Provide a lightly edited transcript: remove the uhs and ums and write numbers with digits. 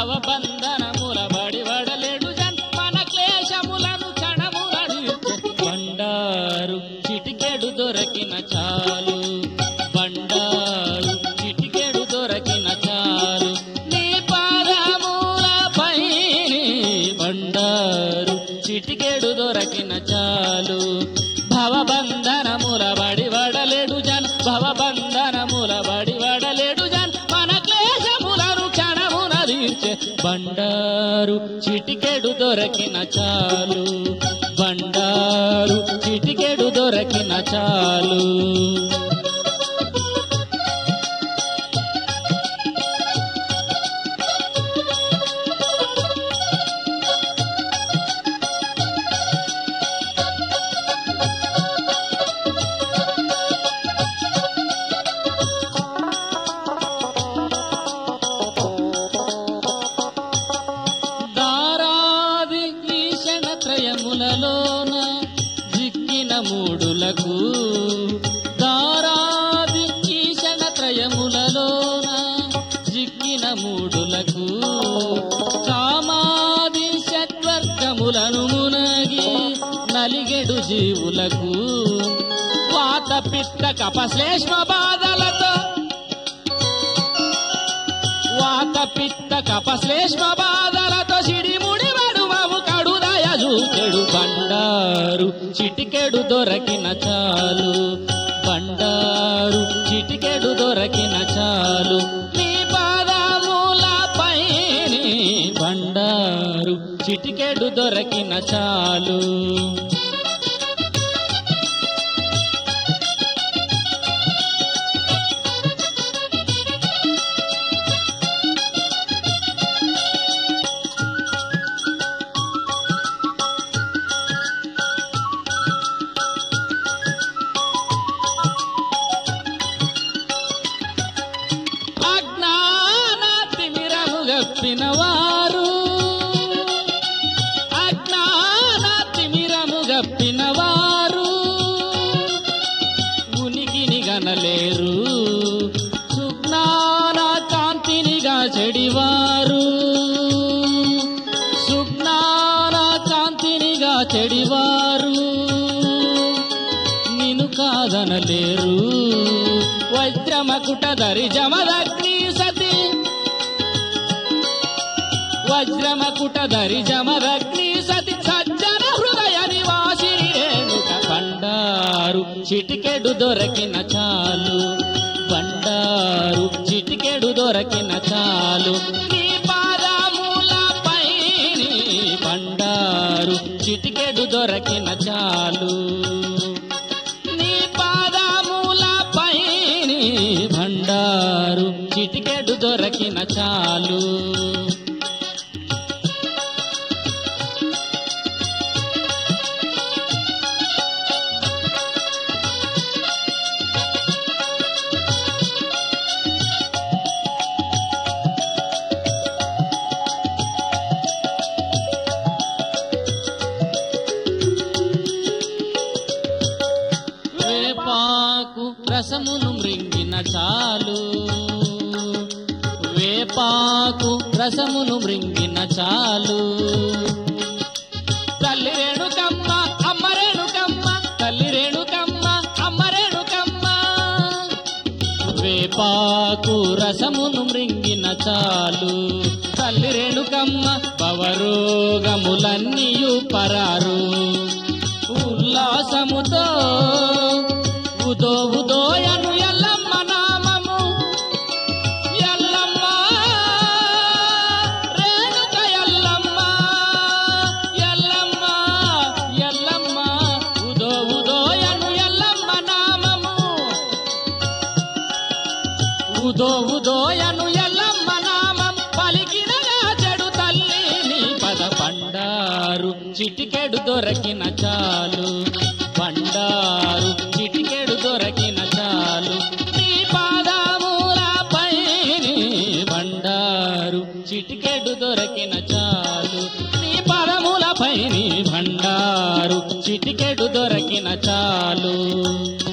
భవబంధనముల బడి వడలేడు జన్మన క్లేశములను క్షణముల బండారు చిటికెడు దొరకిన చాలు బండారు చిటికెడు దొరకిన చాలు నీ పాదములపై బండారు చిటికెడు దొరకిన చాలు భవబంధనముల బడి వడలేడు జన్ భవబంధనముల బడి వడలేడు జన్ మన క్లేశములను క్షణమున తీర్చే బండారు చిటికెడు దొరకిన చాలు బండారు చిటికెడు దొరకిన చాలు త్రయములలోన జిక్కిన మూడులకు దారాది ఈశన త్రయములలోన జిక్కిన మూడులకు కామాది షట్వర్గములను మునగి నలిగెడు జీవులకు వాత పిత్త కపశ్లేష్మ బాధలతో వాత పిత్త కపశ్లేష్మ బాధలతో సిడిముడి చెడు బండారు చిటికెడు దొరకిన చాలు బండారు చిటికెడు దొరకిన చాలు నీ పాదములపై బండారు చిటికెడు దొరకిన చాలు గప్పినవారు అజ్ఞాన తిమిరము గప్పినవారు ఉనికిని గనలేరు సుజ్ఞాన కాంతినిగా చెడివారు సుజ్ఞాన కాంతినిగా చెడివారు నిన్ను కాదనలేరు వజ్రమకుట ధరి జమదగ్ని సతి వజ్రమకుట ధరి జమదగ్ని సతి సజ్జన హృదయ నివాసిని రేణుక బండారు చిటికెడు దొరకిన చాలు బండారు చిటికెడు దొరకిన చాలు నీ పాదములపై బండారు చిటికెడు దొరకిన చాలు నీ పాదములపై బండారు చిటికెడు దొరకిన చాలు వేపాకు రసమును మృంగిన చాలు వేపాకు రసమును మృంగిన చాలు తల్లి రేణుకమ్మ అమ్మ రేణుకమ్మ తల్లి రేణుకమ్మ అమ్మ రేణుకమ్మ వేపాకు రసమును మృంగిన చాలు తల్లి రేణుకమ్మ భవరోగములన్నీయు పరారు ఉల్లాసముతో ఉదో ఉదోయను ఎల్లమ్మ నామము ఎల్లమ్మ రేణుక ఎల్లమ్మ ఎల్లమ్మ ఎల్లమ్మ ఉదో ఉదోయను ఎల్లమ్మ నామము ఉదో ఉదోయను ఎల్లమ్మ నామం పలికిన చెడు తల్లి నీ పద బండారు చిటికెడు దొరకిన చాలు బండారు చిటికెడు దొరకిన చాలు నీ పాదములపై బండారు చిటికెడు దొరకిన చాలు నీ పదములపై బండారు చిటికెడు దొరకిన చాలు